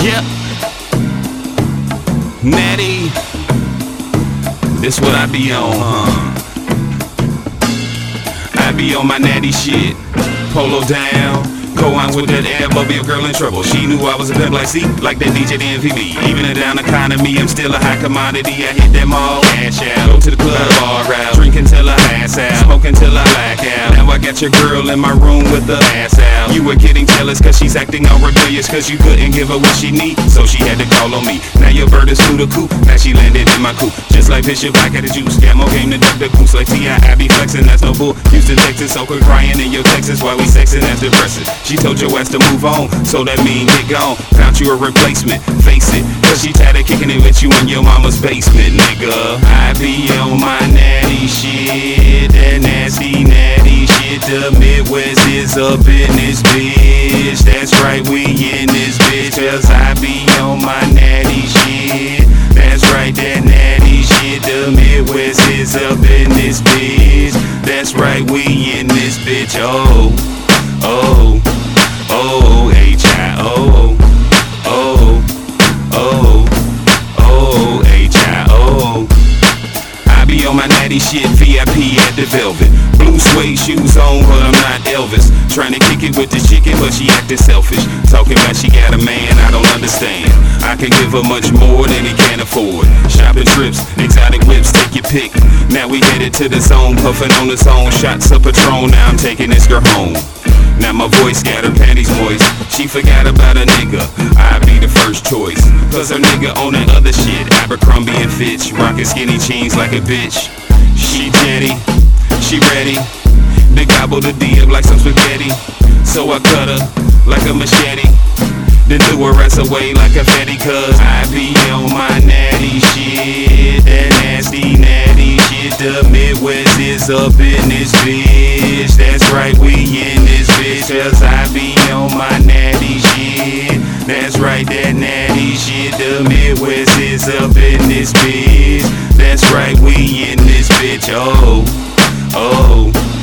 Yep. Natty. This what I be on, huh? I be on my natty shit. Polo down. Go on with that air, but be a girl in trouble. She knew I was a pimp like C, like that DJ the MVB. Even in down economy, I'm still a high commodity. I hit them all, cash out. Go to the club, bar out. Drinking till I pass out. Smoking till I black out. Now I got your girl in my room with the ass out. You were getting jealous cause she's acting all rebellious, cause you couldn't give her what she need, so she had to call on me. Now your bird is through the coop, now she landed in my coop. Just like Bishop, I got the juice. Gammo came to duck the goose like T.I. I be flexing, that's no bull. Houston, Texas, so quit crying in your Texas while we sexing, that's depressing. She told your ass to move on, so that mean get gone. Found you a replacement, face it, cause she tired of kicking it with you in your mama's basement, nigga. I be on my natty shit, that nasty natty shit. The Midwest is up in this bitch. That's right, we in this bitch, cause I be on my natty shit. That's right, that natty shit. The Midwest is up in this bitch. That's right, we in this bitch. Oh, oh. O-H-I-O, O-H-I-O. I be on my natty shit, VIP at the Velvet. Blue suede shoes on, but I'm not Elvis. Trying to kick it with the chicken, but she acting selfish. Talking about she got a man, I don't understand. I can give her much more than he can afford. Shopping trips, exotic whips, take your pick. Now we headed to the zone, puffing on the zone. Shots of Patron, now I'm taking this girl home. Now my voice got her panties moist. She forgot about a nigga, I'd be the first choice. Cause her nigga on that other shit, Abercrombie and Fitch. Rockin' skinny jeans like a bitch. She jetty, she ready to gobble the D up like some spaghetti. So I cut her like a machete, then threw her ass away like a fatty. Cause I be on my natty shit, that nasty natty shit. The Midwest is up in this bitch. That's right, we in this bitch. Cause I be on my natty shit. That's right, that natty shit. The Midwest is up in this bitch. That's right, we in this bitch. Oh, oh.